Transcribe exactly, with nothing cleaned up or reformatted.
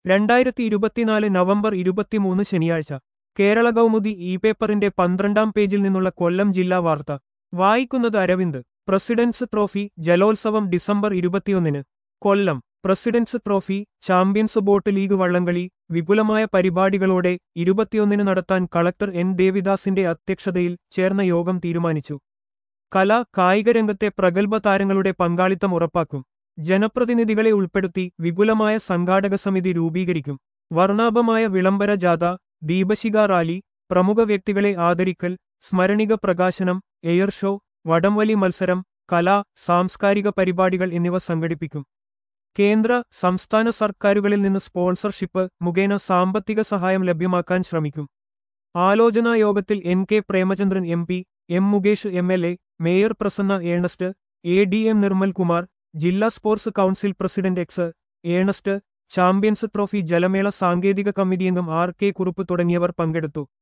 രണ്ടായിരത്തി ഇരുപത്തിനാല് നവംബർ ഇരുപത്തിമൂന്ന് ശനിയാഴ്ച കേരള കൗമുദി ഇ പേപ്പറിന്റെ പന്ത്രണ്ടാം പേജിൽ നിന്നുള്ള കൊല്ലം ജില്ലാ വാർത്ത വായിക്കുന്നത് അരവിന്ദ്. പ്രസിഡൻസ് ട്രോഫി ജലോത്സവം ഡിസംബർ ഇരുപത്തിയൊന്നിന് Kollam. President's trophy champions boat league വള്ളംകളി വിപുലമായ പരിപാടികളോടെ ഇരുപത്തിയൊന്നിന് നടത്താൻ കളക്ടർ എൻ ദേവിദാസിന്റെ അധ്യക്ഷതയിൽ ചേർന്ന യോഗം തീരുമാനിച്ചു. കലാ കായിക രംഗത്തെ പ്രഗത്ഭ താരങ്ങളുടെ പങ്കാളിത്തം ഉറപ്പാക്കും. ജനപ്രതിനിധികളെ ഉൾപ്പെടുത്തി വിപുലമായ സംഘാടക സമിതി രൂപീകരിക്കും. വർണ്ണാഭമായ വിളംബര ജാഥ, ദീപശിഖ റാലി, പ്രമുഖ വ്യക്തികളെ ആദരിക്കൽ, സ്മരണിക പ്രകാശനം, എയർ ഷോ, വടംവലി മത്സരം, കലാ സാംസ്കാരിക പരിപാടികൾ എന്നിവ സംഘടിപ്പിക്കും. കേന്ദ്ര സംസ്ഥാന സർക്കാരുകളിൽ നിന്ന് സ്പോൺസർഷിപ്പ് മുഖേന സാമ്പത്തിക സഹായം ലഭ്യമാക്കാൻ ശ്രമിക്കും. ആലോചനാ യോഗത്തിൽ N K Premachandran M P, M Mukesh M L A, mayor Prasanna Ernest, A D M Nirmal Kumar, ജില്ലാ sports council president X Ernest, champions trophy ജലമേള സാങ്കേതിക കമ്മിറ്റി അംഗം ആർ കെ കുറുപ്പ് തുടങ്ങിയവർ പങ്കെടുത്തു.